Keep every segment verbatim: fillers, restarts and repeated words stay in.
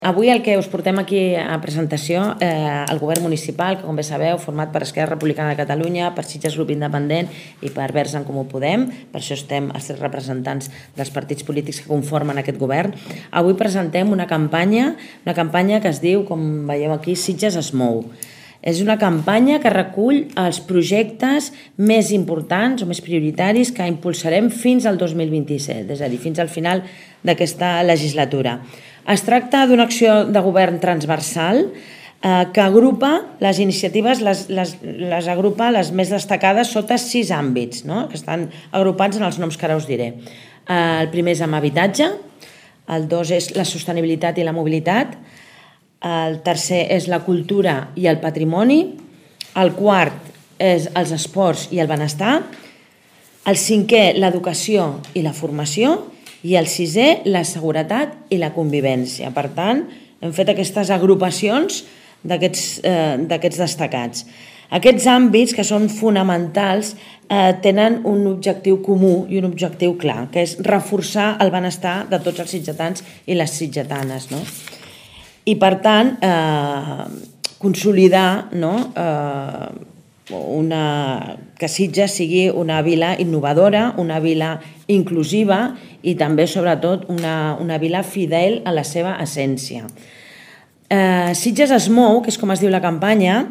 Avui el que us portem aquí a presentació, eh, el govern municipal, que com bé sabeu, format per Esquerra Republicana de Catalunya, per Sitges Grup Independent i per Verds en Comú Podem, per això estem els tres representants dels partits polítics que conformen aquest govern. Avui presentem una campanya, una campanya que es diu, com veieu aquí, Sitges es mou. És una campanya que recull els projectes més importants o més prioritaris que impulsarem fins al dos mil vint-i-set, és a dir, fins al final d'aquesta legislatura. Es tracta d'una acció de govern transversal eh, que agrupa les iniciatives, les, les, les agrupa les més destacades sota sis àmbits, no? Que estan agrupats en els noms que ara us diré. Eh, el primer és amb habitatge, el dos és la sostenibilitat i la mobilitat, el tercer és la cultura i el patrimoni, el quart és els esports i el benestar, el cinquè l'educació i la formació i el sisè la seguretat i la convivència. Per tant, hem fet aquestes agrupacions d'aquests eh, destacats. Aquests àmbits, que són fonamentals, eh, tenen un objectiu comú i un objectiu clar, que és reforçar el benestar de tots els sitgetans i les sitgetanes, no? I, per tant, eh, consolidar, no? eh, una, que Sitges sigui una vila innovadora, una vila inclusiva i també, sobretot, una, una vila fidel a la seva essència. Eh, Sitges es mou, que és com es diu la campanya,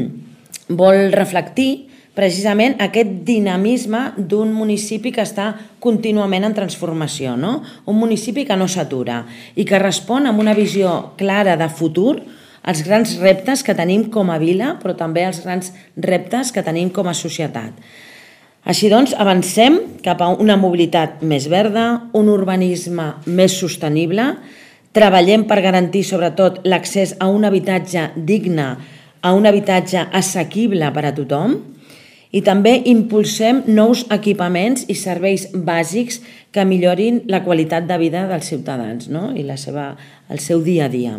vol reflectir precisament aquest dinamisme d'un municipi que està contínuament en transformació, no? Un municipi que no s'atura i que respon amb una visió clara de futur als grans reptes que tenim com a vila, però també als grans reptes que tenim com a societat. Així doncs, avancem cap a una mobilitat més verda, un urbanisme més sostenible, treballem per garantir sobretot l'accés a un habitatge digne, a un habitatge assequible per a tothom, i també impulsem nous equipaments i serveis bàsics que millorin la qualitat de vida dels ciutadans, no? I la seva, el seu dia a dia.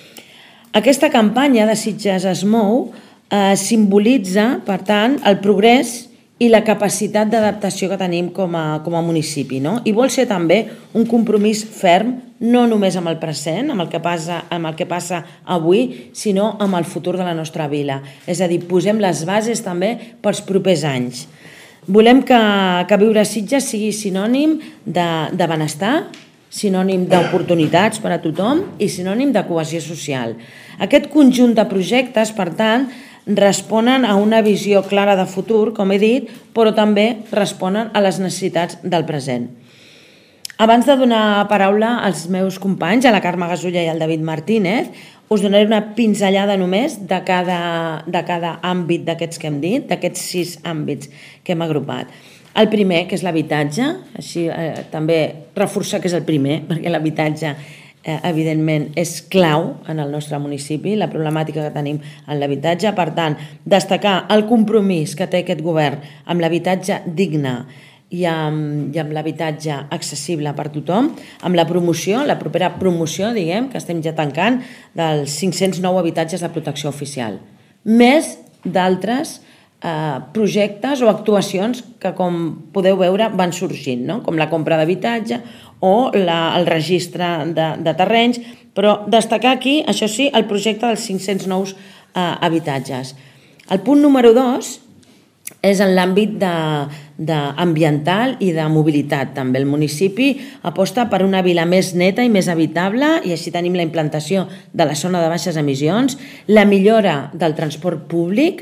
Aquesta campanya de Sitges es mou eh, simbolitza, per tant, el progrés i la capacitat d'adaptació que tenim com a, com a municipi, no? I vol ser també un compromís ferm, no només amb el present, amb el que passa, amb el que passa avui, sinó amb el futur de la nostra vila. És a dir, posem les bases també pels propers anys. Volem que, que viure a Sitges sigui sinònim de, de benestar, sinònim d'oportunitats per a tothom i sinònim de cohesió social. Aquest conjunt de projectes, per tant, responen a una visió clara de futur, com he dit, però també responen a les necessitats del present. Abans de donar paraula als meus companys, a la Carme Gasulla i al David Martínez, us donaré una pinzellada només de cada, de cada àmbit d'aquests que hem dit, d'aquests sis àmbits que hem agrupat. El primer, que és l'habitatge, així eh, també reforçar que és el primer, perquè l'habitatge eh, evidentment és clau en el nostre municipi, la problemàtica que tenim en l'habitatge. Per tant, destacar el compromís que té aquest govern amb l'habitatge digne i amb, i amb l'habitatge accessible per tothom, amb la promoció, la propera promoció, diguem, que estem ja tancant, dels cinc-cents nou habitatges de protecció oficial. Més d'altres Eh, projectes o actuacions que, com podeu veure, van sorgint, no? Com la compra d'habitatge o la, el registre de, de terrenys, però destacar aquí, això sí, el projecte dels cinc-cents nous eh, habitatges. El punt número dos és en l'àmbit de, de ambiental i de mobilitat. També el municipi aposta per una vila més neta i més habitable, i així tenim la implantació de la zona de baixes emissions, la millora del transport públic,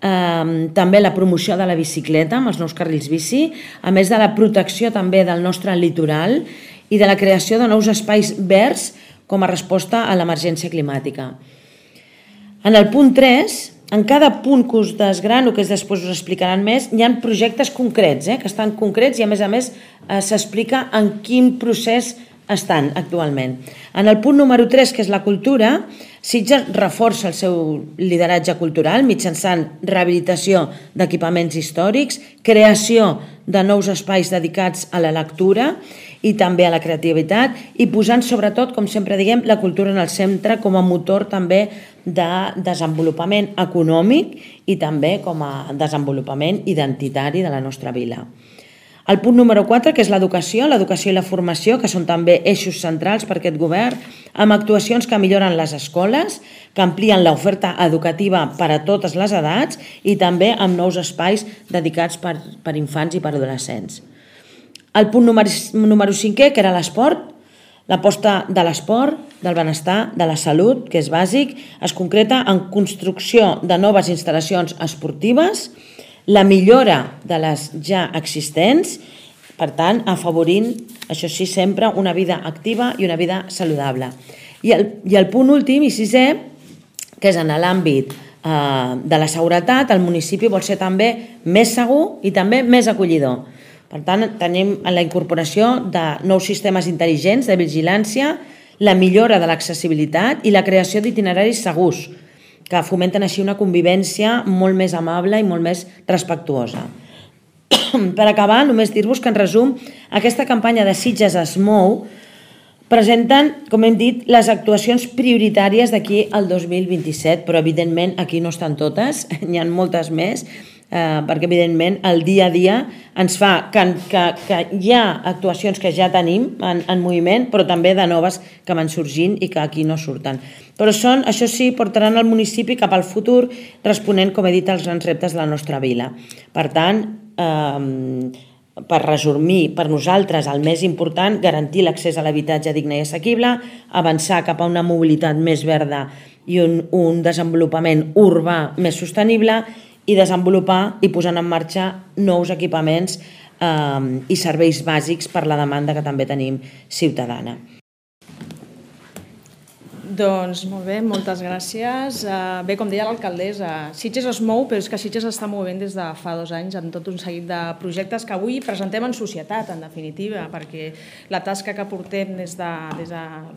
Eh, també la promoció de la bicicleta amb els nous carrils bici, a més de la protecció també del nostre litoral i de la creació de nous espais verds com a resposta a l'emergència climàtica. En el punt tres, en cada punt que us desgrano, que després us explicaran més, hi ha projectes concrets, eh, que estan concrets i a més a més eh, s'explica en quin procés estan actualment. En el punt número tres, que és la cultura, Sitges reforça el seu lideratge cultural mitjançant rehabilitació d'equipaments històrics, creació de nous espais dedicats a la lectura i també a la creativitat, i posant sobretot, com sempre diguem, la cultura en el centre com a motor també de desenvolupament econòmic i també com a desenvolupament identitari de la nostra vila. El punt número quatre, que és l'educació, l'educació i la formació, que són també eixos centrals per aquest govern, amb actuacions que milloren les escoles, que amplien l'oferta educativa per a totes les edats i també amb nous espais dedicats per, per infants i per adolescents. El punt número, número cinquè, que era l'esport, l'aposta de l'esport, del benestar, de la salut, que és bàsic, es concreta en construcció de noves instal·lacions esportives, la millora de les ja existents, per tant, afavorint, això sí, sempre una vida activa i una vida saludable. I el, i el punt últim i sisè, que és en l'àmbit eh, de la seguretat, el municipi vol ser també més segur i també més acollidor. Per tant, tenim la incorporació de nous sistemes intel·ligents de vigilància, la millora de l'accessibilitat i la creació d'itineraris segurs, que fomenten així una convivència molt més amable i molt més respectuosa. Per acabar, només dir-vos que, en resum, aquesta campanya de Sitges es mou presenten, com hem dit, les actuacions prioritàries d'aquí al dos mil vint-i-set, però evidentment aquí no estan totes, n'hi ha moltes més, eh, perquè evidentment el dia a dia ens fa que, que, que hi ha actuacions que ja tenim en, en moviment, però també de noves que van sorgint i que aquí no surten. Però són, això sí, portaran el municipi cap al futur responent, com he dit, als grans reptes de la nostra vila. Per tant, eh, per resumir, per nosaltres el més important, garantir l'accés a l'habitatge digne i assequible, avançar cap a una mobilitat més verda i un, un desenvolupament urbà més sostenible i desenvolupar i posar en marxa nous equipaments eh, i serveis bàsics per la demanda que també tenim ciutadana. Doncs molt bé, moltes gràcies. Bé, com deia l'alcaldessa, Sitges es mou, però és que Sitges està movent des de fa dos anys amb tot un seguit de projectes que avui presentem en societat, en definitiva, perquè la tasca que portem des de, des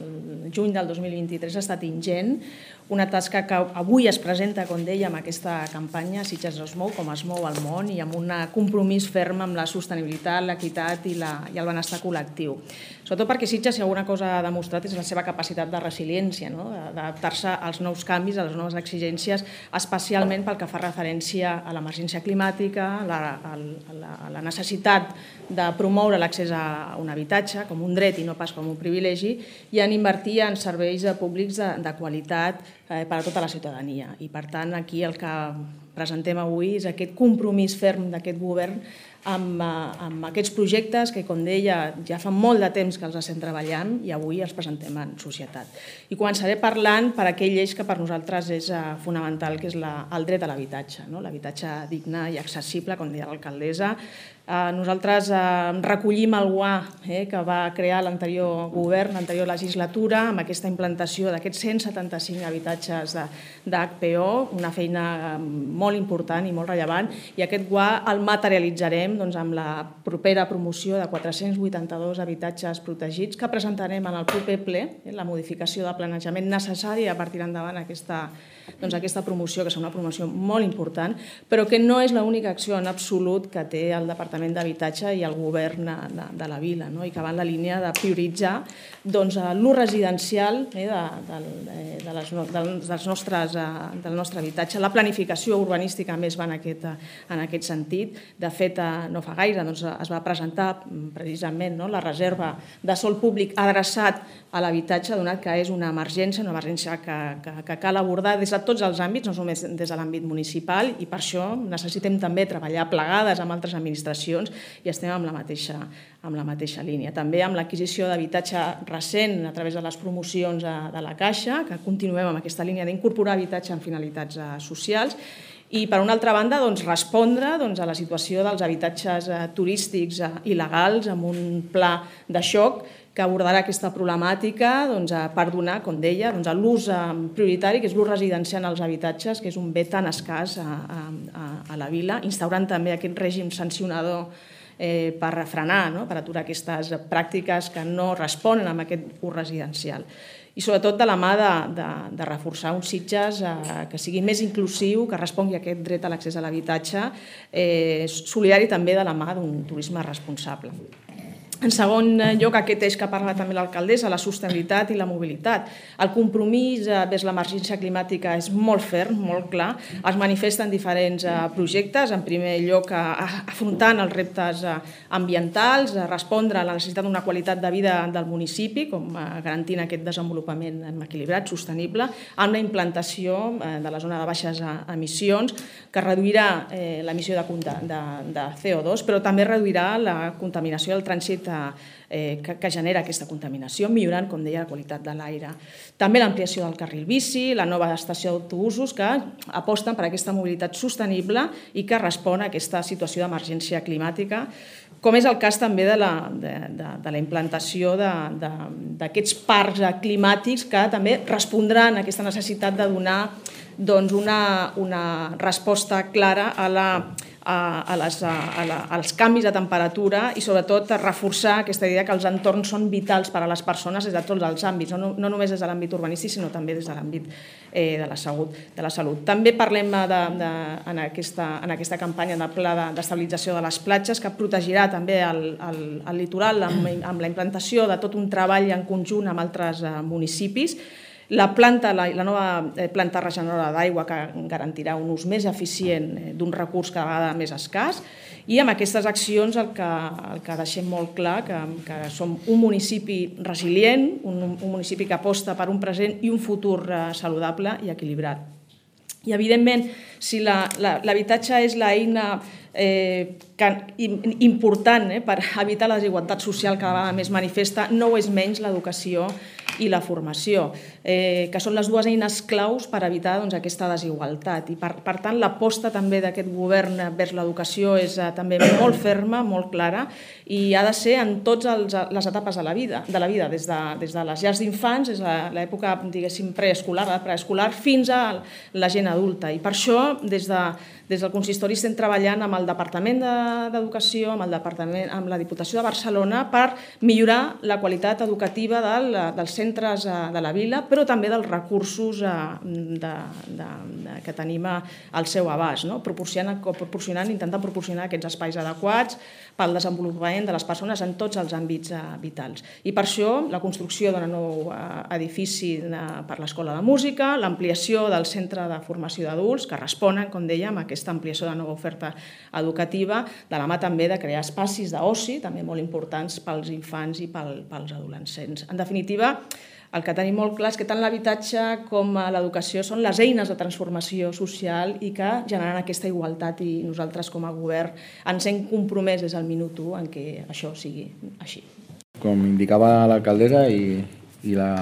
de juny del dos mil vint-i-tres ha estat ingent, una tasca que avui es presenta, com deia, amb aquesta campanya Sitges es mou, com es mou el món, i amb un compromís ferm amb la sostenibilitat, l'equitat i, la, i el benestar col·lectiu. Sobretot perquè Sitges, si alguna cosa ha demostrat, és la seva capacitat de resiliència, no? D'adaptar-se als nous canvis, a les noves exigències, especialment pel que fa referència a l'emergència climàtica, a la, a la, a la necessitat de promoure l'accés a un habitatge com un dret i no pas com un privilegi, i en invertir en serveis públics de, de qualitat eh, per a tota la ciutadania. I, per tant, aquí el que presentem avui és aquest compromís ferm d'aquest govern amb, amb aquests projectes que, com deia, ja fa molt de temps que els estem treballant i avui els presentem en societat. I començaré parlant per aquell eix que per nosaltres és fonamental, que és la, el dret a l'habitatge, no? L'habitatge digne i accessible, com deia l'alcaldessa. Nosaltres recollim el guà eh, que va crear l'anterior govern, l'anterior legislatura, amb aquesta implantació d'aquests cent setanta-cinc habitatges d'H P O, una feina molt important i molt rellevant, i aquest guà el materialitzarem doncs, amb la propera promoció de quatre-cents vuitanta-dos habitatges protegits que presentarem en el proper ple, eh, la modificació de planejament necessària per tirar endavant aquesta, doncs, aquesta promoció, que és una promoció molt important, però que no és l'única acció en absolut que té el Departament d'Habitatge i el govern de, de la vila, no? I que va en la línia de prioritzar doncs, l'ús residencial eh, de, de, de les, dels nostres, del nostre habitatge. La planificació urbanística més va en aquest, en aquest sentit. De fet, no fa gaire doncs, es va presentar precisament no, la reserva de sòl públic adreçat a l'habitatge, donat que és una emergència, una emergència que, que, que cal abordar des de tots els àmbits, no només des de l'àmbit municipal, i per això necessitem també treballar plegades amb altres administracions i estem amb la mateixa, amb la mateixa línia. També amb l'adquisició d'habitatge recent a través de les promocions de, de la Caixa, que continuem amb aquesta línia d'incorporar habitatge en finalitats socials, i, per una altra banda, doncs, respondre doncs, a la situació dels habitatges eh, turístics eh, il·legals amb un pla de xoc que abordarà aquesta problemàtica doncs, per donar, com deia, doncs, l'ús prioritari, que és l'ús residencial als habitatges, que és un bé tan escàs a, a, a la vila, instaurant també aquest règim sancionador eh, per frenar, no? Per aturar aquestes pràctiques que no responen a aquest ús residencial. I sobretot de la mà de, de, de reforçar uns Sitges eh, que sigui més inclusiu, que respongui a aquest dret a l'accés a l'habitatge, eh, solidari també de la mà d'un turisme responsable. En segon lloc, aquest eix que parla també l'alcaldessa, la sostenibilitat i la mobilitat. El compromís vers l'emergència climàtica és molt ferm, molt clar. Es manifesta en diferents projectes. En primer lloc, afrontant els reptes ambientals, respondre a la necessitat d'una qualitat de vida del municipi, com garantint aquest desenvolupament equilibrat, sostenible, amb la implantació de la zona de baixes emissions, que reduirà l'emissió de C O dos, però també reduirà la contaminació del trànsit que genera aquesta contaminació, millorant, com deia, la qualitat de l'aire. També l'ampliació del carril bici, la nova estació d'autobusos que aposten per aquesta mobilitat sostenible i que respon a aquesta situació d'emergència climàtica, com és el cas també de la, de, de, de la implantació d'aquests parcs climàtics que també respondran a aquesta necessitat de donar doncs, una, una resposta clara a la A, les, a la, als canvis de temperatura i sobretot a reforçar aquesta idea que els entorns són vitals per a les persones des de tots els àmbits, no, no només des de l'àmbit urbanístic sinó també des de l'àmbit eh, de, la salut, de la salut. També parlem de, de, en, aquesta, en aquesta campanya del pla d'estabilització de les platges que protegirà també el, el, el litoral amb, amb la implantació de tot un treball en conjunt amb altres eh, municipis. La, planta, la, la nova planta regeneradora d'aigua que garantirà un ús més eficient d'un recurs cada vegada més escàs i amb aquestes accions el que, el que deixem molt clar que, que som un municipi resilient, un, un municipi que aposta per un present i un futur saludable i equilibrat. I evidentment, si l'habitatge la, és l'eina eh, important eh, per evitar la desigualtat social cada vegada més manifesta, no ho és menys l'educació i la formació, eh, que són les dues eines claus per evitar doncs, aquesta desigualtat. I per, per tant, l'aposta també d'aquest govern vers l'educació és eh, també molt ferma, molt clara, i ha de ser en totes les etapes de la vida, de la vida des, de, des de les llars d'infants, des de l'època, diguéssim, preescolar, preescolar, fins a la gent adulta. I per això, des de Des del consistori estem treballant amb el Departament d'Educació, amb, el Departament, amb la Diputació de Barcelona per millorar la qualitat educativa del, dels centres de la vila, però també dels recursos de, de, de, que tenim al seu abast, no? proporcionant, proporcionant, intentant proporcionar aquests espais adequats pel desenvolupament de les persones en tots els àmbits vitals. I per això la construcció d'un nou edifici per l'Escola de Música, l'ampliació del Centre de Formació d'Adults, que responen, com dèiem, a aquesta ampliació de nova oferta educativa, de la mà també de crear espacis d'oci, també molt importants pels infants i pel, pels adolescents. En definitiva, el que tenim molt clar és que tant l'habitatge com l'educació són les eines de transformació social i que generen aquesta igualtat i nosaltres com a govern ens hem compromès des del minut u en què això sigui així. Com indicava l'alcaldessa i, i la...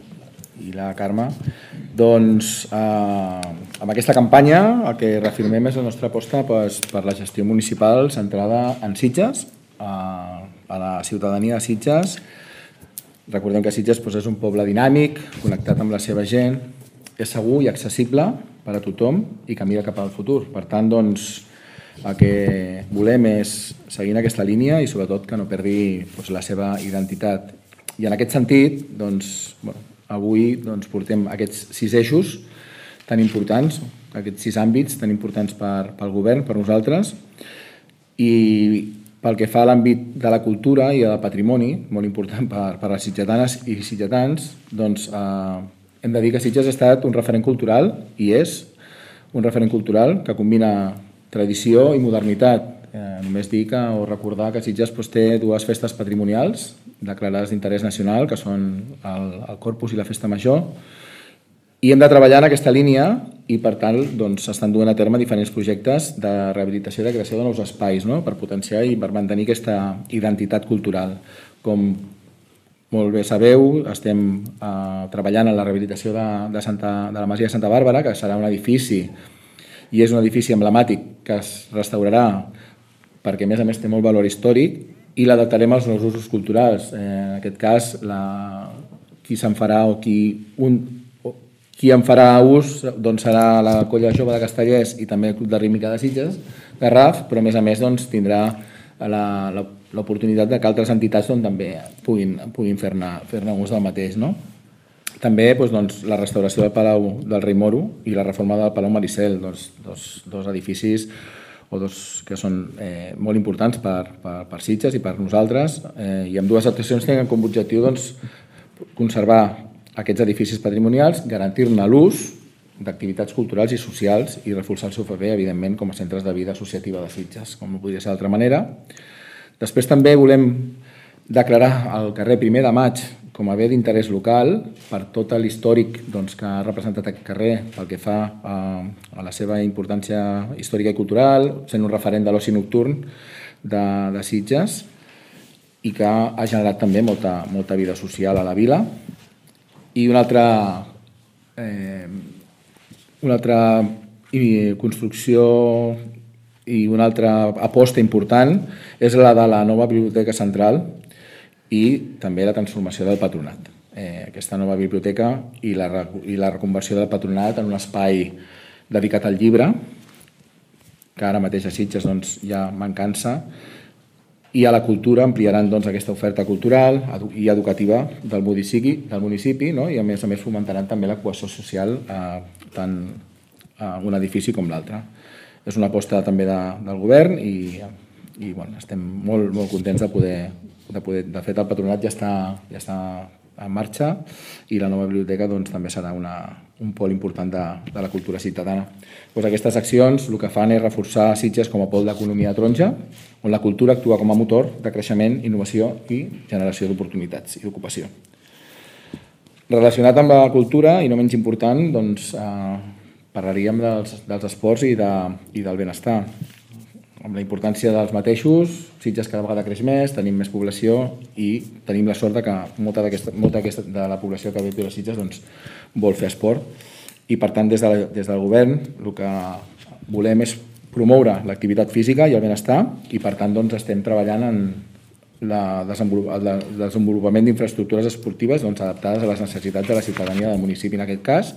i la Carme, doncs eh, amb aquesta campanya el que reafirmem és la nostra aposta pues, per la gestió municipal centrada en Sitges, eh, a la ciutadania de Sitges. Recordem que Sitges pues, és un poble dinàmic, connectat amb la seva gent, és segur i accessible per a tothom i que mira cap al futur. Per tant, doncs, el que volem és seguir en aquesta línia i sobretot que no perdi pues, la seva identitat. I en aquest sentit, doncs, bueno, avui doncs, portem aquests sis eixos tan importants, aquests sis àmbits tan importants per, pel govern, per nosaltres, i pel que fa a l'àmbit de la cultura i del patrimoni, molt important per, per les sitgetanes i sitgetans, doncs eh, hem de dir que Sitges ha estat un referent cultural, i és un referent cultural que combina tradició i modernitat. Eh, només dir que, o recordar que Sitges pues, té dues festes patrimonials declarades d'interès nacional, que són el, el Corpus i la Festa Major, i hem de treballar en aquesta línia i, per tant, doncs, s'estan duent a terme diferents projectes de rehabilitació i de creació de nous espais, no? Per potenciar i per mantenir aquesta identitat cultural. Com molt bé sabeu, estem eh, treballant en la rehabilitació de, de, Santa, de la Masia de Santa Bàrbara, que serà un edifici, i és un edifici emblemàtic que es restaurarà perquè, a més a més, té molt valor històric, i l'adaptarem als nous usos culturals. Eh, en aquest cas, la, qui se'n farà o qui, un, o, qui en farà ús doncs, serà la Colla Jove de Castellers i també el Club de Rítmica de Sitges, Garraf, però a més a més doncs, tindrà l'oportunitat que altres entitats doncs, també puguin, puguin fer-ne fer ús del mateix. No? També doncs, doncs, la restauració del Palau del Rei Moro i la reforma del Palau Maricel, doncs, dos, dos edificis o dos que són eh, molt importants per, per, per Sitges i per nosaltres, eh, i amb dues actuacions tenen com a objectiu doncs, conservar aquests edificis patrimonials, garantir-ne l'ús d'activitats culturals i socials i reforçar el seu paper, evidentment, com a centres de vida associativa de Sitges, com no podria ser d'altra manera. Després també volem declarar el carrer primer de maig com a bé d'interès local per tot l'històric doncs, que ha representat aquest carrer pel que fa a, a la seva importància històrica i cultural, sent un referent de l'oci nocturn de, de Sitges i que ha generat també molta, molta vida social a la vila. I una altra, eh, una altra construcció i una altra aposta important és la de la nova biblioteca central i també la transformació del patronat. Eh, aquesta nova biblioteca i la, i la reconversió del patronat en un espai dedicat al llibre, que ara mateix a Sitges doncs, hi ha mancança, i a la cultura ampliaran doncs, aquesta oferta cultural i educativa del municipi, del municipi no? I a més a més fomentaran també la cohesió social eh, tant a un edifici com l'altre. És una aposta també de, del govern i, i bueno, estem molt, molt contents de poder, de poder... De fet, el patronat ja està, ja està en marxa i la nova biblioteca doncs, també serà una, un pol important de, de la cultura ciutadana. Doncs aquestes accions el que fan és reforçar Sitges com a pol d'economia taronja, on la cultura actua com a motor de creixement, innovació i generació d'oportunitats i d'ocupació. Relacionat amb la cultura, i no menys important, doncs, eh, parlaríem dels, dels esports i, de, i del benestar. Amb la importància dels mateixos, Sitges cada vegada creix més, tenim més població i tenim la sort de que molta, molta de la població que viu a Sitges doncs, vol fer esport. I per tant, des, de, des del govern, el que volem és promoure l'activitat física i el benestar i per tant doncs, estem treballant en la desenvolup el desenvolupament d'infraestructures esportives doncs, adaptades a les necessitats de la ciutadania del municipi en aquest cas.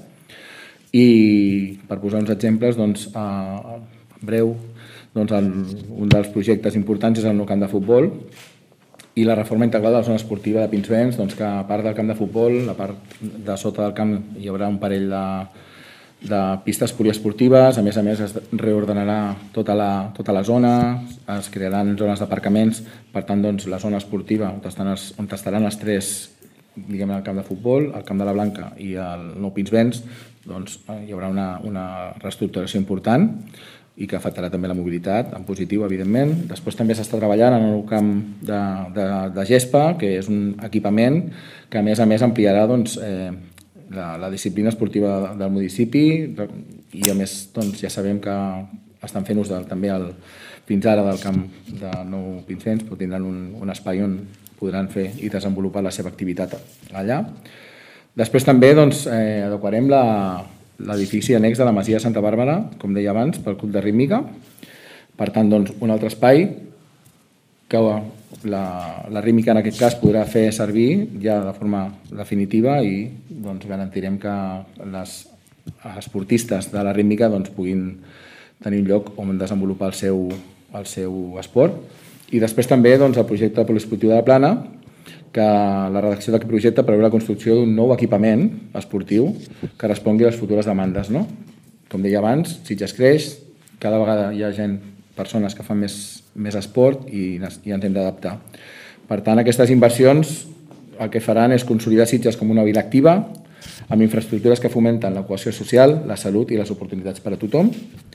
I per posar uns exemples, doncs, a, en breu, doncs, el, un dels projectes importants és el nou camp de futbol i la reforma integral de la zona esportiva de Pinsbens, doncs, que a part del camp de futbol, a part de sota del camp hi haurà un parell de, de pistes poliesportives, a més a més es reordenarà tota la, tota la zona, es crearan zones d'aparcaments, per tant doncs, la zona esportiva on, estan els, on estaran els tres, diguem el camp de futbol, el camp de la Blanca i el nou Pinsbens, doncs, hi haurà una, una reestructuració important i que afectarà també la mobilitat, en positiu, evidentment. Després també s'està treballant en un camp de, de, de gespa, que és un equipament que, a més a més, ampliarà doncs, eh, la, la disciplina esportiva del municipi i, a més, doncs, ja sabem que estan fent ús de, també el, fins ara del camp de Nou Pinsbens, però tindran un, un espai on podran fer i desenvolupar la seva activitat allà. Després també doncs, eh, adequarem la l'edifici annex de la Masia de Santa Bàrbara, com deia abans, pel Club de Rítmica. Per tant, doncs, un altre espai que la, la rítmica en aquest cas podrà fer servir ja de forma definitiva i doncs, garantirem que les esportistes de la rítmica doncs, puguin tenir un lloc on desenvolupar el seu, el seu esport. I després també doncs, el projecte poliesportiu de la Plana, que la redacció d'aquest projecte preveu la construcció d'un nou equipament esportiu que respongui a les futures demandes. No? Com deia abans, Sitges creix, cada vegada hi ha gent, persones que fan més, més esport i, i ens hem d'adaptar. Per tant, aquestes inversions el que faran és consolidar Sitges com una vila activa, amb infraestructures que fomenten la cohesió social, la salut i les oportunitats per a tothom.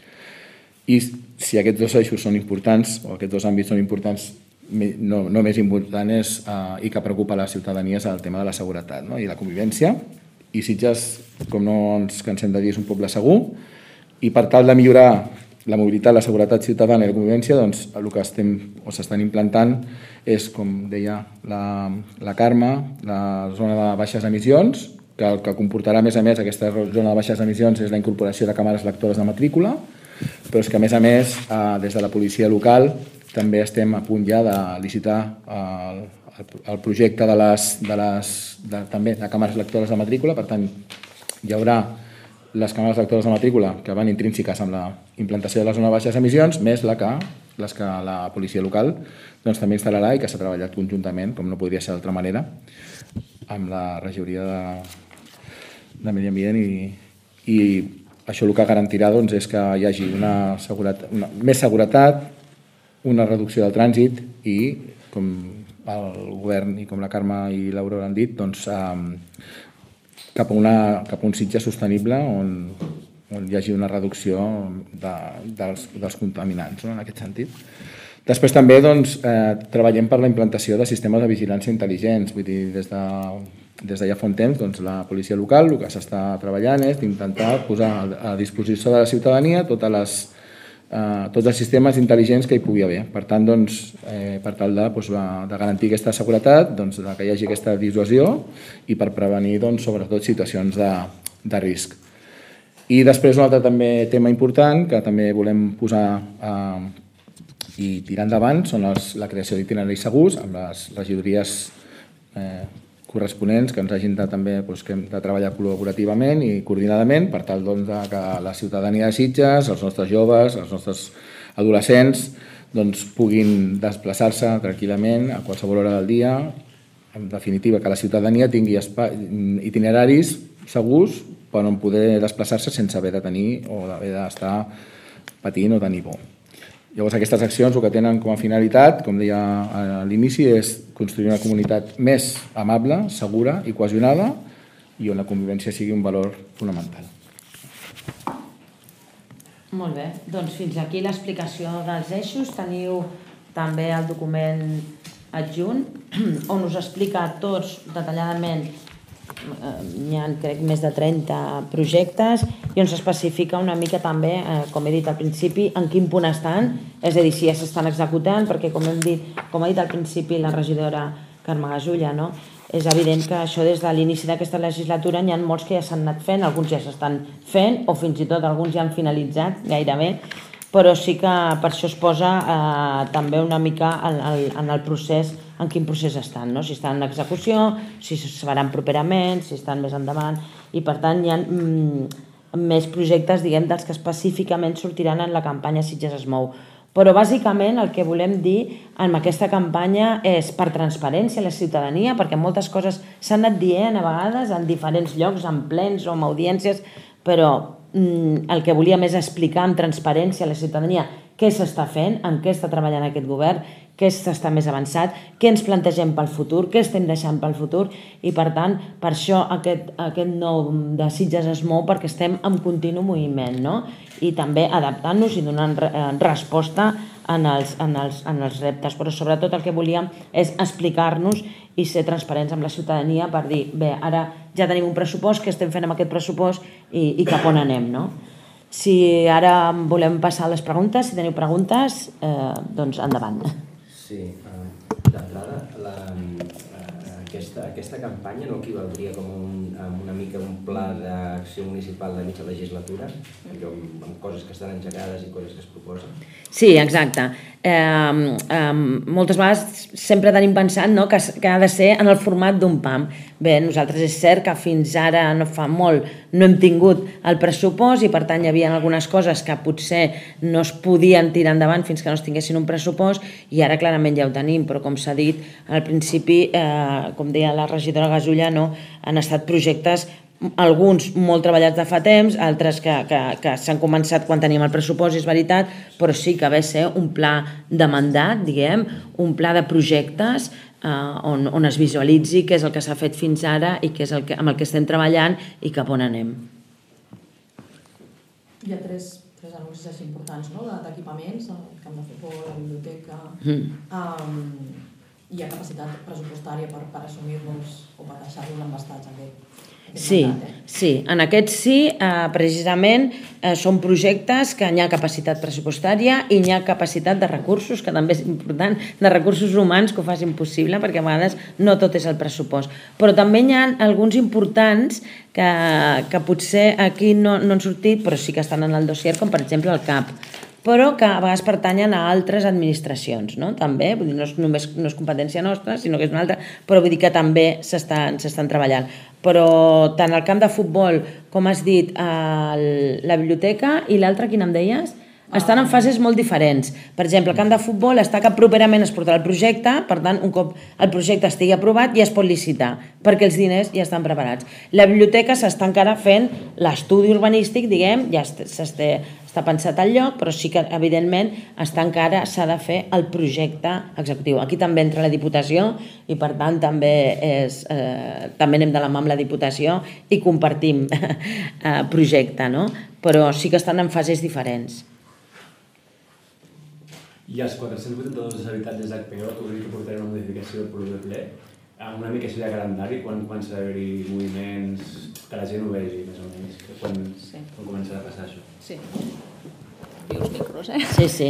I si aquests dos eixos són importants, o aquests dos àmbits són importants, no, no més important és, uh, i que preocupa a la ciutadania és el tema de la seguretat, no? I la convivència. I Sitges, com no ens cansem de dir, és un poble segur i per tal de millorar la mobilitat, la seguretat ciutadana i la convivència, doncs el que estem o s'estan implantant és, com deia la, la Carme, la zona de baixes emissions, que el que comportarà a més a més aquesta zona de baixes emissions és la incorporació de càmeres lectores de matrícula, però és que a més a més eh, des de la policia local també estem a punt ja de licitar el, el projecte de les, de les, de, també de càmeres lectores de matrícula, per tant hi haurà les càmeres lectores de matrícula que van intrínseques amb la implantació de la zona de baixes emissions, més la que, les que la policia local doncs, també instal·larà i que s'ha treballat conjuntament, com no podria ser d'altra manera, amb la regidoria de, de Medi Ambient i, i això el que garantirà doncs, és que hi hagi una seguretat, una, més seguretat, una reducció del trànsit i, com el govern i com la Carme i l'Aurora han dit, doncs, eh, cap, a una, cap a un Sitges sostenible on, on hi hagi una reducció de, dels, dels contaminants, no? En aquest sentit. Després també doncs, eh, treballem per la implantació de sistemes de vigilància intel·ligents, vull dir, des de, des de ja fa un temps doncs, la policia local el que s'està treballant és d'intentar posar a disposició de la ciutadania totes les Uh, tots els sistemes intel·ligents que hi pugui haver. Per tant, doncs, eh, per tal de, doncs, de garantir aquesta seguretat, doncs, de que hi hagi aquesta dissuasió i per prevenir, doncs, sobretot, situacions de, de risc. I després un altre també tema important que també volem posar eh, i tirar endavant són els, la creació d'itineraris segurs amb les regidories eh, corresponents que ens hagin de, també, doncs, que hem de treballar col·laborativament i coordinadament per tal doncs, de que la ciutadania de Sitges, els nostres joves, els nostres adolescents doncs, puguin desplaçar-se tranquil·lament a qualsevol hora del dia. En definitiva, que la ciutadania tingui itineraris segurs per on poder desplaçar-se sense haver de tenir o haver d'estar patint o tenir por. Llavors, aquestes accions el que tenen com a finalitat, com deia a l'inici, és construir una comunitat més amable, segura i cohesionada i on la convivència sigui un valor fonamental. Molt bé. Doncs fins aquí l'explicació dels eixos. Teniu també el document adjunt on us explica a tots detalladament. N'hi ha, crec, més de trenta projectes i on s'especifica una mica també, eh, com he dit al principi, en quin punt estan, és a dir, si ja s'estan executant, perquè com hem dit, com ha dit al principi la regidora Carme Gasulla, no? És evident que això des de l'inici d'aquesta legislatura n'hi ha molts que ja s'han anat fent, alguns ja s'estan fent o fins i tot alguns ja han finalitzat gairebé, però sí que per això es posa eh, també una mica en el, en el procés, en quin procés estan, no? Si estan en execució, si es faran properament, si estan més endavant, i per tant hi ha mm, més projectes, diguem, dels que específicament sortiran en la campanya Sitges es mou. Però bàsicament el que volem dir amb aquesta campanya és per transparència a la ciutadania, perquè moltes coses s'han anat dient a vegades en diferents llocs, en plens o en audiències, però el que volíem és explicar amb transparència a la ciutadania què s'està fent, en què està treballant aquest govern, què s'està més avançat, què ens plantegem pel futur, què estem deixant pel futur i per tant, per això aquest, aquest nou de Sitges es mou perquè estem en continu moviment, no? I també adaptant-nos i donant resposta en els, en, els, en els reptes, però sobretot el que volíem és explicar-nos i ser transparents amb la ciutadania per dir, bé, ara ja tenim un pressupost, què estem fent amb aquest pressupost i, i cap on anem, no? Si ara volem passar a les preguntes, si teniu preguntes, eh, doncs endavant. Sí, d'entrada, aquesta, aquesta campanya no equivaldria com un, amb una mica un pla d'acció municipal de mitja legislatura, allò amb, amb coses que estan engegades i coses que es proposen? Sí, exacte. Eh, eh, moltes vegades sempre tenim pensat, no, que, que ha de ser en el format d'un P A M. Bé, nosaltres és cert que fins ara no fa molt no hem tingut el pressupost i per tant hi havia algunes coses que potser no es podien tirar endavant fins que no es tinguessin un pressupost i ara clarament ja ho tenim, però com s'ha dit al principi, eh, com deia la regidora Gasulla, no, han estat projectes alguns molt treballats de fa temps, altres que, que, que s'han començat quan teníem el pressupost, és veritat, però sí que va ser un pla de mandat, diguem, un pla de projectes eh, on, on es visualitzi què és el que s'ha fet fins ara i què és el que, amb el que estem treballant i cap on anem. Hi ha tres, tres anuncis així importants, no? D'equipaments, el camp de futbol, la biblioteca... Mm. Um, hi ha capacitat pressupostària per, per assumir-los o per deixar-los embastats aquest, aquest sí, mandat, eh? sí, en aquests sí, eh, precisament eh, són projectes que hi ha capacitat pressupostària i hi ha capacitat de recursos, que també és important, de recursos humans que ho facin possible, perquè a vegades no tot és el pressupost. Però també hi ha alguns importants que, que potser aquí no, no han sortit, però sí que estan en el dossier, com per exemple el C A P, però que a vegades pertanyen a altres administracions, no? També, vull dir, no és només no és competència nostra, sinó que és una altra, però vull dir que també s'estan s'estan treballant. Però tant el camp de futbol, com has dit, el, la biblioteca i l'altre, quin em deies? Estan en fases molt diferents. Per exemple, el camp de futbol està que properament es portarà el projecte, per tant, un cop el projecte estigui aprovat ja es pot licitar, perquè els diners ja estan preparats. La biblioteca s'està encara fent l'estudi urbanístic, diguem, ja està pensat al lloc, però sí que, evidentment, està encara, s'ha de fer el projecte executiu. Aquí també entra la Diputació i, per tant, també, és, eh, també anem de la mà amb la Diputació i compartim eh, projecte, no? Però sí que estan en fases diferents. I els quatre-cents vuitanta-dos habitatges d'H P O, tu dius que portaré una modificació del proper ple. Una mica així de calendari, quan comença a haver-hi moviments, que la gent ho vegi, més o menys, quan, sí. quan comença a passar això. Sí. I els micros, eh? Sí, sí.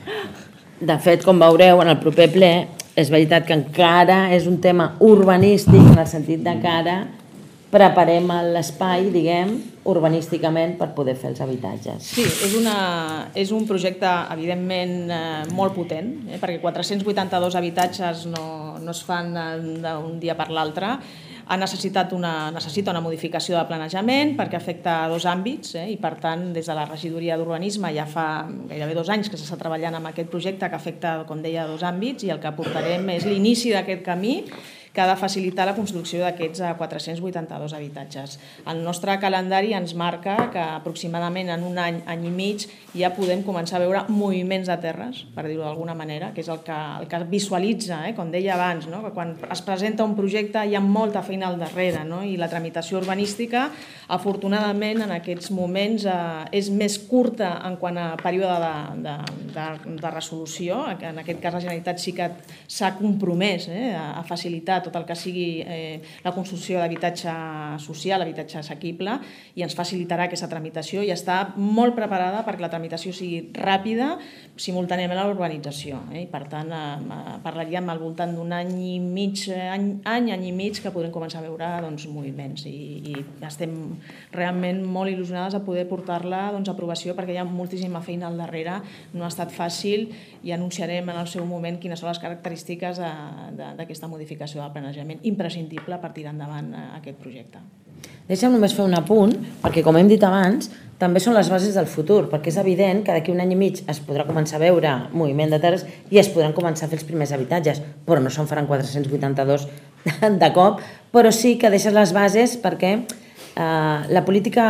De fet, com veureu, en el proper ple, és veritat que encara és un tema urbanístic, en el sentit de que ara preparem l'espai, diguem, urbanísticament per poder fer els habitatges. Sí, és, una, és un projecte, evidentment, eh, molt potent, eh, perquè quatre-cents vuitanta-dos habitatges no, no es fan d'un dia per l'altre. Ha necessitat una, necessita una modificació de planejament perquè afecta dos àmbits eh, i, per tant, des de la regidoria d'urbanisme ja fa gairebé dos anys que s'està treballant amb aquest projecte que afecta, com deia, dos àmbits, i el que portarem és l'inici d'aquest camí que ha de facilitar la construcció d'aquests quatre-cents vuitanta-dos habitatges. El nostre calendari ens marca que aproximadament en un any, any i mig, ja podem començar a veure moviments de terres, per dir-ho d'alguna manera, que és el que, el que visualitza, eh? Com deia abans, no? Que quan es presenta un projecte hi ha molta feina al darrere, no? I la tramitació urbanística, afortunadament, en aquests moments eh, és més curta en quant a període de, de, de, de resolució. En aquest cas, la Generalitat sí que s'ha compromès eh, a facilitar tot el que sigui eh, la construcció d'habitatge social, habitatge assequible, i ens facilitarà aquesta tramitació i està molt preparada perquè la tramitació sigui ràpida simultàniament a l'urbanització. Eh? I per tant, eh, parlaríem al voltant d'un any i mig, any, any, any i mig que podrem començar a veure doncs, moviments i, i estem realment molt il·lusionades a poder portar-la doncs, a aprovació perquè hi ha moltíssima feina al darrere, no ha estat fàcil i anunciarem en el seu moment quines són les característiques d'aquesta modificació del planejament imprescindible per tirar endavant aquest projecte. Deixa'm només fer un apunt, perquè com hem dit abans, també són les bases del futur, perquè és evident que d'aquí un any i mig es podrà començar a veure moviment de terres i es podran començar a fer els primers habitatges, però no se'n faran quatre-cents vuitanta-dos de cop, però sí que deixes les bases perquè eh, la política,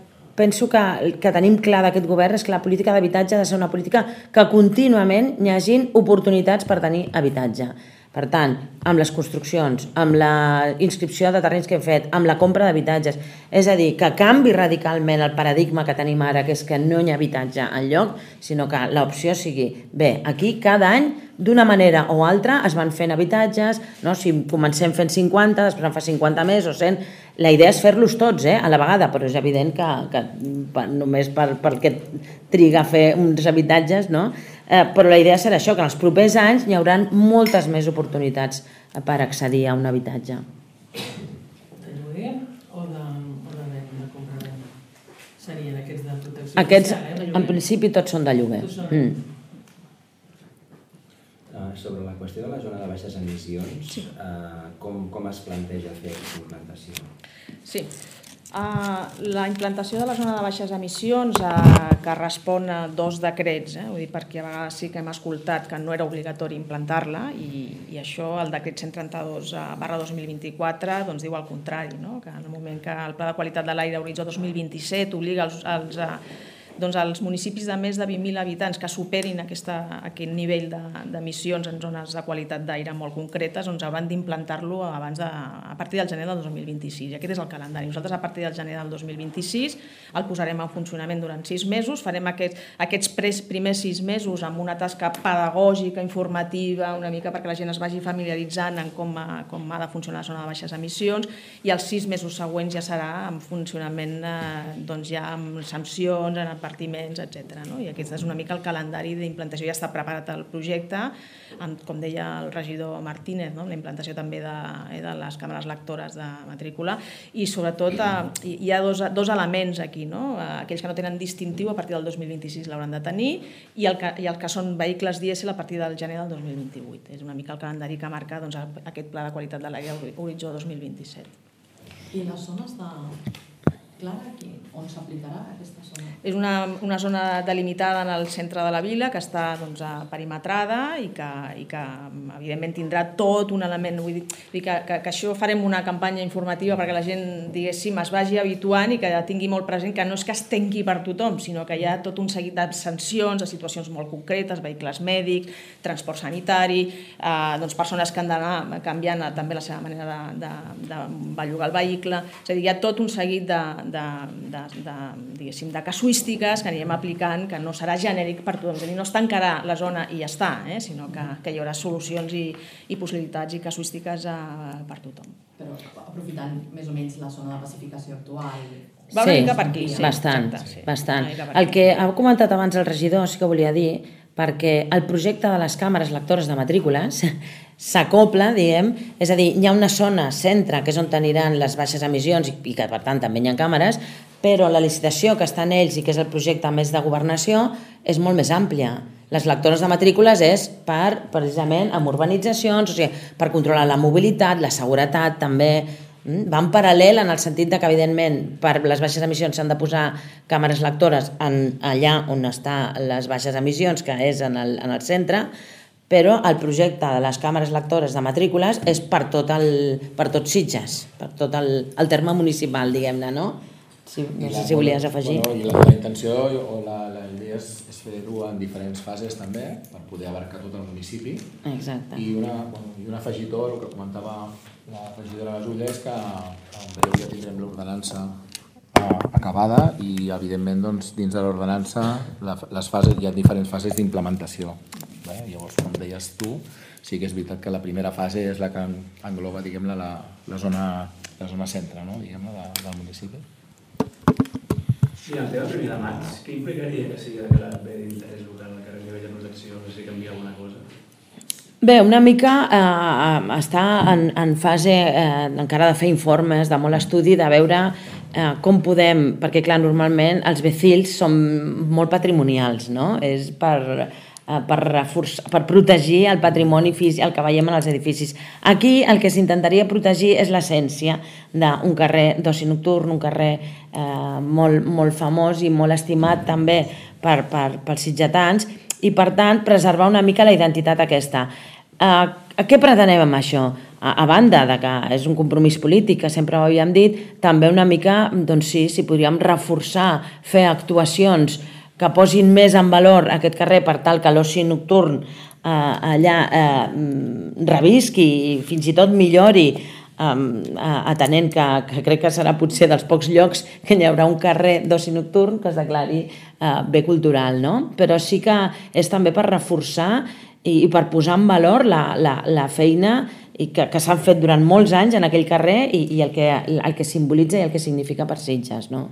penso que, que tenim clar d'aquest govern és que la política d'habitatge ha de ser una política que contínuament hi hagin oportunitats per tenir habitatge. Per tant, amb les construccions, amb la inscripció de terrenys que hem fet, amb la compra d'habitatges, és a dir, que canvi radicalment el paradigma que tenim ara, que és que no hi ha habitatge enlloc, sinó que l'opció sigui, bé, aquí cada any, d'una manera o altra, es van fent habitatges, no? Si comencem fent cinquanta, després en fa cinquanta més o cent, la idea és fer-los tots eh, a la vegada, però és evident que, que només per, per que triga a fer uns habitatges, no? Eh, però la idea serà això, que en els propers anys hi haurà moltes més oportunitats per accedir a un habitatge. De lloguer o de, o de venda, de compra-venda? Serien aquests de protecció Aquests, social, eh? en principi, tots són de lloguer. Tots són... Mm. Uh, sobre la qüestió de la zona de baixes emissions, sí. uh, com, com es planteja fer aquesta implantació? Sí. Uh, la implantació de la zona de baixes emissions uh, que respon a dos decrets, eh? Vull dir, perquè a vegades sí que hem escoltat que no era obligatori implantar-la i, i això el decret cent trenta-dos barra dos mil vint-i-quatre doncs, diu el contrari, no? Que en el moment que el Pla de Qualitat de l'Aire Horitzó dos mil vint-i-set obliga els, els uh, doncs els municipis de més de vint mil habitants que superin aquesta, aquest nivell d'emissions de, en zones de qualitat d'aire molt concretes doncs hauran d'implantar-lo abans de, a partir del gener del dos mil vint-i-sis. I aquest és el calendari. Nosaltres a partir del gener del dos mil vint-i-sis el posarem en funcionament durant sis mesos, farem aquest, aquests pres, primers sis mesos amb una tasca pedagògica, informativa, una mica perquè la gent es vagi familiaritzant en com, a, com ha de funcionar la zona de baixes emissions i els sis mesos següents ja serà en funcionament eh, doncs ja amb sancions, en advertiments, etcètera. No? I aquest és una mica el calendari d'implantació. Ja està preparat el projecte, amb, com deia el regidor Martínez, no? La implantació també de, de les càmeres lectores de matrícula i sobretot eh, hi ha dos, dos elements aquí. No? Aquells que no tenen distintiu a partir del dos mil vint-i-sis l'hauran de tenir i el que, i el que són vehicles dièsel a partir del gener del dos mil vint-i-vuit. És una mica el calendari que marca doncs, aquest Pla de Qualitat de l'Aire Horitzó dos mil vint-i-set. I les zones de... clara aquí, on s'aplicarà aquesta zona? És una, una zona delimitada en el centre de la vila que està doncs, perimetrada i que, i que evidentment tindrà tot un element, vull dir, que, que, que això farem una campanya informativa perquè la gent, diguéssim, es vagi habituant i que tingui molt present que no és que es tanqui per tothom, sinó que hi ha tot un seguit de sancions, de situacions molt concretes, vehicles mèdics, transport sanitari, eh, doncs persones que han d'anar canviant també la seva manera de, de, de bellugar el vehicle, és a dir, hi ha tot un seguit de, de, de, de, diguéssim, de casuístiques que anirem aplicant, que no serà genèric per tothom, és a dir, no es tancarà la zona i ja està, eh? Sinó que, que hi haurà solucions i, i possibilitats i casuístiques eh, per tothom. Però aprofitant més o menys la zona de pacificació actual... Va una mica per aquí, sí. Bastant, exacte, sí. bastant. El que ha comentat abans el regidor sí que volia dir, perquè el projecte de les càmeres lectores de matrícules s'acopla, diguem, és a dir, hi ha una zona centre que és on aniran les baixes emissions i que per tant també hi ha càmeres, però la licitació que està en ells i que és el projecte més de governació és molt més àmplia. Les lectores de matrícules és per, precisament, amb urbanitzacions, o sigui, per controlar la mobilitat, la seguretat, també va en paral·lel en el sentit que, evidentment, per les baixes emissions s'han de posar càmeres lectores en, allà on estan les baixes emissions, que és en el, en el centre, però el projecte de les càmeres lectores de matrícules és per tot, el, per tot Sitges, per tot el, el terme municipal, diguem-ne, no? Sí, no sé si volies afegir. Bueno, la, la intenció o la, la idea és, és fer-ho en diferents fases també, per poder abarcar tot el municipi. Exacte. I, una, bueno, i un afegitó, el que comentava la regidora de les Ulles, que en breu ja tindrem l'ordenança acabada i, evidentment, doncs, dins de l'ordenança les fases, hi ha diferents fases d'implementació. Eh? Llavors, com deies tu, sí que és veritat que la primera fase és la que engloba, diguem-ne, la, la, zona, la zona centre, no? Diguem-ne, de, del municipi. I el tema primer de maig, què implicaria que sigui declarat bé d'interès local el carrer nivell de protecció? No sé si canvia alguna cosa. Bé, una mica eh, està en, en fase eh, encara de fer informes, de molt estudi, de veure eh, com podem, perquè clar, normalment els becils són molt patrimonials, no? És per, eh, per, reforçar, per protegir el patrimoni físic, el que veiem en els edificis. Aquí el que s'intentaria protegir és l'essència d'un carrer d'oci nocturn, un carrer eh, molt, molt famós i molt estimat també per, per, pels sitgetans, i per tant preservar una mica la identitat aquesta. Eh, què pretenem amb això? A, a banda de que és un compromís polític, que sempre ho havíem dit, també una mica, doncs sí, si podríem reforçar, fer actuacions que posin més en valor aquest carrer per tal que l'oci nocturn eh, allà eh, revisqui i fins i tot millori, eh, atenent que, que crec que serà potser dels pocs llocs que hi haurà un carrer d'oci nocturn que es declari eh, bé cultural, no? Però sí que és també per reforçar i, i per posar en valor la, la, la feina i que, que s'han fet durant molts anys en aquell carrer i, i el, que, el que simbolitza i el que significa per Sitges, no?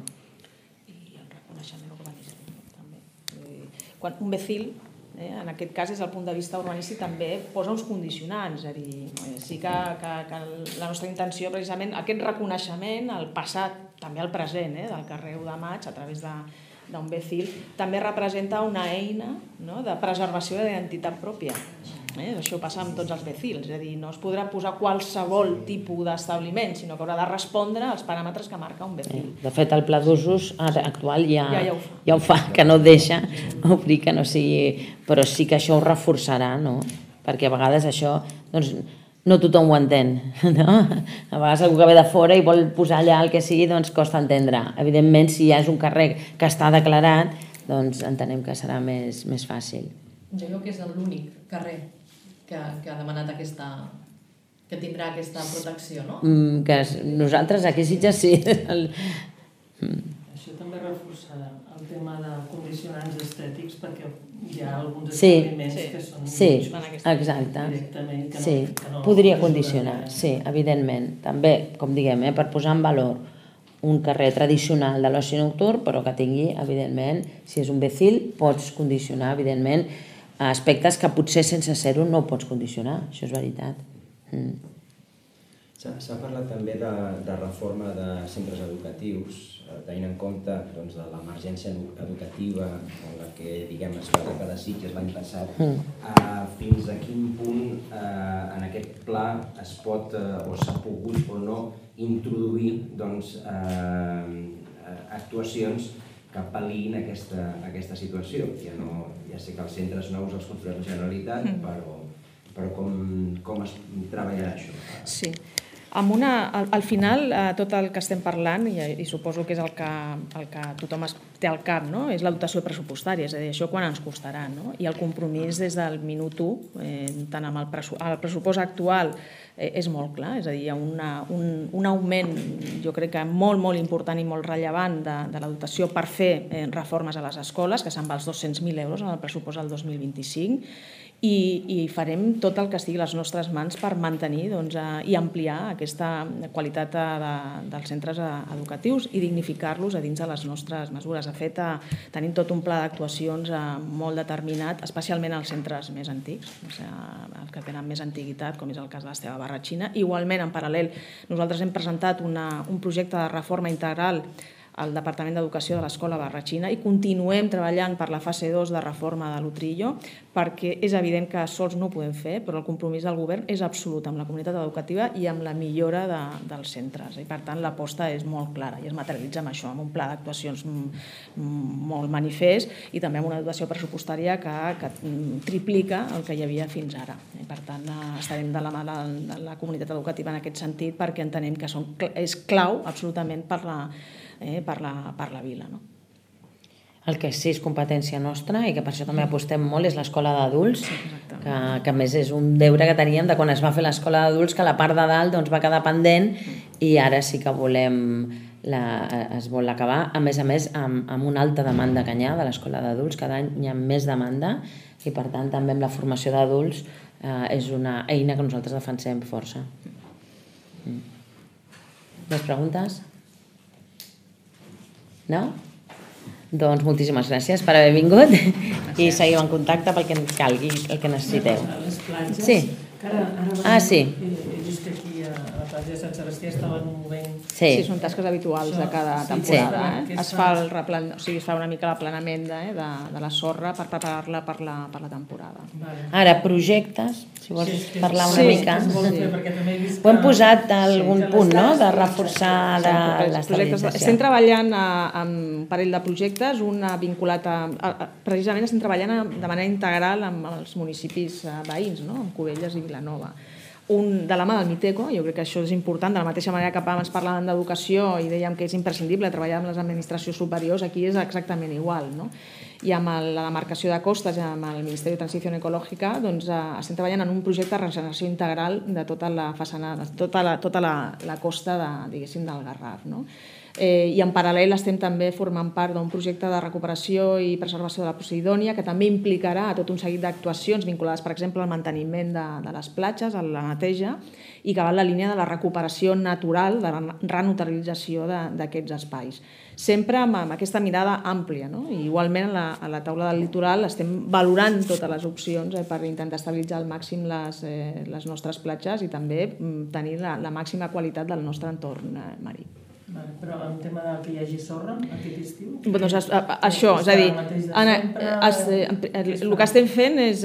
I el reconeixement urbanístic també. Quan un becil, eh, en aquest cas des del punt de vista urbanístic, també posa uns condicionants, és a dir, sí que, que, que la nostra intenció precisament, aquest reconeixement al passat, també al present, eh, del carrer u de Maig a través de d'un becil, també representa una eina, no?, de preservació d'identitat pròpia. Eh? Això passa amb tots els becils, és a dir, no es podrà posar qualsevol tipus d'establiment, sinó que haurà de respondre als paràmetres que marca un becil. De fet, el pla d'usos actual ja, ja, ja, ho fa. ja ho fa, que no deixa obrir que no sigui... Però sí que això ho reforçarà, no? Perquè a vegades això... Doncs, no tothom ho entén, no? A vegades algú que ve de fora i vol posar allà el que sigui, doncs costa entendre. Evidentment, si ja és un carrer que està declarat, doncs entenem que serà més, més fàcil. Jo crec que és l'únic carrer que, que ha demanat aquesta... que tindrà aquesta protecció, no? Mm, que nosaltres aquí a Sitges sí. El... Això també reforçarà el tema de condicionants estètics perquè hi ha alguns sí, establiments sí, que són sí, exacte. directament que no, sí, que no podria condicionar, sí, evidentment. També, com diguem, eh, per posar en valor un carrer tradicional de l'oci nocturn, però que tingui, evidentment, si és un becil, pots condicionar, evidentment, aspectes que potser sense ser-ho no ho pots condicionar, això és veritat. Mm. S'ha parlat també de, de reforma de centres educatius, tenint en compte doncs, de l'emergència educativa en la que diguem, es va tractar de Sitges l'any passat. Mm. Uh, fins a quin punt uh, en aquest pla es pot uh, o s'ha pogut o no introduir doncs, uh, actuacions que pal·liïn aquesta, aquesta situació. Ja, no, ja sé que els centres nous els construeix la Generalitat, mm. però, però com, com es treballarà això? Sí. Amb una, al, al final, eh, tot el que estem parlant, i, i suposo que és el que, el que tothom es té al cap, no? És la dotació pressupostària, és a dir, això quan ens costarà, no? I el compromís des del minut u, eh, tant amb el, pressu, el pressupost actual, eh, és molt clar, és a dir, hi ha una, un, un augment, jo crec que molt, molt important i molt rellevant de, de la dotació per fer eh, reformes a les escoles, que se'n va als dos-cents mil euros en el pressupost del dos mil vint-i-cinc, I, i farem tot el que estigui a les nostres mans per mantenir doncs, eh, i ampliar aquesta qualitat de, dels centres educatius i dignificar-los a dins de les nostres mesures. De fet, eh, tenim tot un pla d'actuacions eh, molt determinat, especialment als centres més antics, o sigui, els que tenen més antiguitat, com és el cas de l'Esteve Barratxina. Igualment, en paral·lel, nosaltres hem presentat una, un projecte de reforma integral al Departament d'Educació de l'Escola Barratxina i continuem treballant per la fase dos de reforma de l'Utrillo, perquè és evident que sols no ho podem fer, però el compromís del govern és absolut amb la comunitat educativa i amb la millora de, dels centres. I per tant l'aposta és molt clara i es materialitza amb això, amb un pla d'actuacions molt manifest i també amb una dotació pressupostària que, que triplica el que hi havia fins ara. I per tant estarem de la mà de la comunitat educativa en aquest sentit perquè entenem que són, és clau absolutament per la Eh, per, la, per la vila. No? El que sí és competència nostra i que per això també apostem molt és l'escola d'adults, sí, que, que a més és un deure que teníem de quan es va fer l'escola d'adults, que la part de dalt doncs, va quedar pendent i ara sí que volem la, es vol acabar, a més a més amb, amb una alta demanda que hi ha de l'escola d'adults, cada any hi ha més demanda i per tant també amb la formació d'adults eh, és una eina que nosaltres defensem força. Mm. Més preguntes? No? Doncs moltíssimes gràcies per haver vingut i seguim en contacte pel que ens calgui, el que necessiteu. A les platges, sí. que ara, ara ah, sí. just aquí a la platja de Sant Sebastià estaven movent... Sí, sí són tasques habituals això, de cada temporada. Sí. Eh? Es, fa el replan... o sigui, es fa una mica l'aplanament de, eh? de, de la sorra per preparar-la per, la, per la temporada. Vale. Ara, projectes, si vols sí, que... parlar una sí, mica. Sí. Sí. Ho hem posat a algun sí, punt, no?, de reforçar de l'estabilització. Estem treballant amb un parell de projectes, un vinculat a... a precisament estem treballant de manera integral amb els municipis veïns, no?, amb Cubelles i Vilanova. Un de la mà del Miteco, jo crec que això és important, de la mateixa manera que abans parlàvem d'educació i dèiem que és imprescindible treballar amb les administracions superiors, aquí és exactament igual, no? I amb la demarcació de costes i amb el Ministeri de Transició Ecològica doncs, eh, estem treballant en un projecte de regeneració integral de tota la façana, de tota la, tota la, la costa de, diguéssim, del Garraf, no? Eh, I en paral·lel estem també formant part d'un projecte de recuperació i preservació de la Posidònia que també implicarà tot un seguit d'actuacions vinculades, per exemple, al manteniment de, de les platges, a la neteja, i que va en la línia de la recuperació natural, de la renaturalització d'aquests espais. Sempre amb, amb aquesta mirada àmplia, no? I igualment a la, a la taula del litoral estem valorant totes les opcions eh, per intentar estabilitzar al màxim les, eh, les nostres platges i també mm, tenir la, la màxima qualitat del nostre entorn eh, marí. Vale, però en tema de que hi hagi sorra aquest estiu? Doncs a, a, això, és a dir, Anna, es, el que estem fent és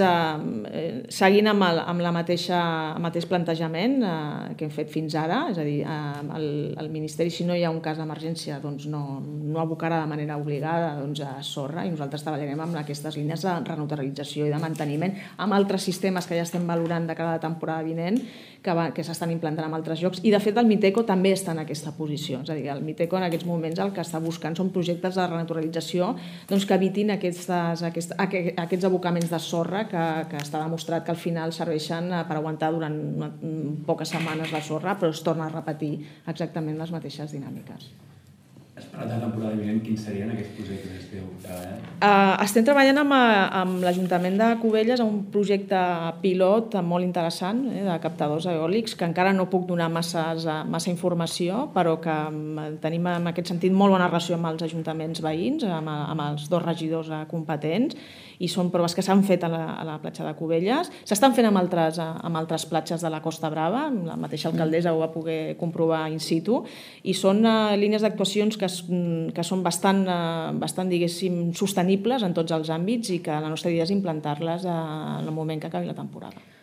eh, seguint amb el, amb la mateixa, el mateix plantejament eh, que hem fet fins ara, és a dir, eh, el, el Ministeri, si no hi ha un cas d'emergència, doncs no, no abocarà de manera obligada doncs, a sorra i nosaltres treballarem amb aquestes línies de renaturalització i de manteniment amb altres sistemes que ja estem valorant de cada temporada vinent que, va, que s'estan implantant en altres llocs i de fet el Miteco també està en aquesta posició, és a dir, el Miteco en aquests moments el que està buscant són projectes de renaturalització doncs, que evitin aquestes, aquests, aquests abocaments de sorra que, que està demostrat que al final serveixen per aguantar durant una, poques setmanes la sorra però es torna a repetir exactament les mateixes dinàmiques. Has parlat de la temporada vinent, quins serien aquests projectes que esteu treballant? Uh, estem treballant amb, amb l'Ajuntament de Cubelles en un projecte pilot molt interessant eh, de captadors eòlics que encara no puc donar massa, massa informació però que tenim en aquest sentit molt bona relació amb els ajuntaments veïns, amb, amb els dos regidors competents i són proves que s'han fet a la, a la platja de Cubelles. S'estan fent amb altres, amb altres platges de la Costa Brava, la mateixa alcaldessa ho va poder comprovar in situ, i són uh, línies d'actuacions que, que són bastant, uh, bastant, diguéssim, sostenibles en tots els àmbits i que la nostra idea és implantar-les uh, en el moment que acabi la temporada.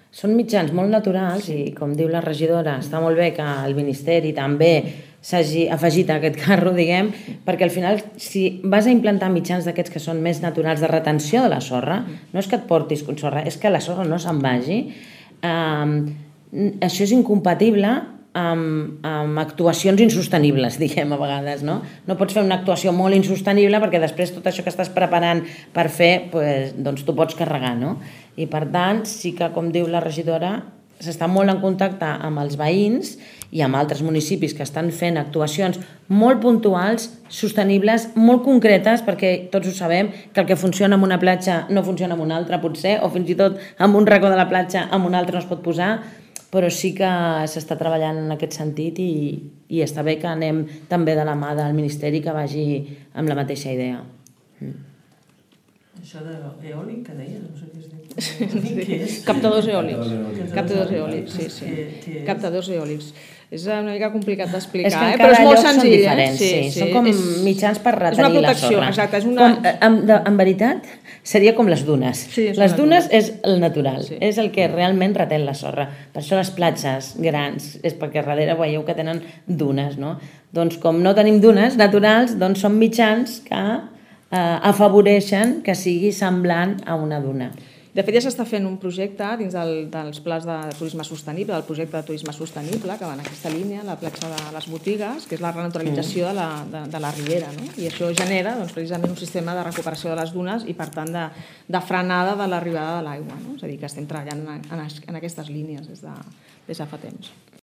són mitjans molt naturals i, com diu la regidora, està molt bé que el Ministeri també s'hagi afegit a aquest carro, diguem, perquè al final, si vas a implantar mitjans d'aquests que són més naturals de retenció de la sorra, no és que et portis con sorra, és que la sorra no se'n vagi, eh, això és incompatible amb, amb actuacions insostenibles, diguem a vegades, no? No pots fer una actuació molt insostenible perquè després tot això que estàs preparant per fer, pues, doncs t'ho pots carregar, no? I per tant, sí que, com diu la regidora, s'està molt en contacte amb els veïns i amb altres municipis que estan fent actuacions molt puntuals, sostenibles, molt concretes, perquè tots ho sabem, que el que funciona en una platja no funciona en una altra, potser, o fins i tot en un racó de la platja en un altre no es pot posar, però sí que s'està treballant en aquest sentit i, i està bé que anem també de la mà del Ministeri que vagi amb la mateixa idea. Mm. Això d'eòlic que deies, no sé què es diu. Què és? Captadors eòlics. Captadors eòlics, sí, sí. Captadors eòlics. És una mica complicat d'explicar, eh? però és molt senzill. Són diferents, sí, sí. Són com mitjans per retenir la sorra. Exacte, és una... Com, en, en veritat, seria com les dunes. Sí, les dunes és el natural, sí. És el que realment retén la sorra. Per això les platges grans és perquè darrere veieu que tenen dunes, no? Doncs com no tenim dunes naturals, doncs són mitjans que eh, afavoreixen que sigui semblant a una duna. De fet, ja s'està fent un projecte dins del, dels plans de turisme sostenible, del projecte de turisme sostenible, que va en aquesta línia, la platja de les botigues, que és la renaturalització de la, de, de la ribera, no? I això genera doncs, precisament un sistema de recuperació de les dunes i, per tant, de, de frenada de l'arribada de l'aigua, no? És a dir, que estem treballant en, en, en aquestes línies des de, des de fa temps.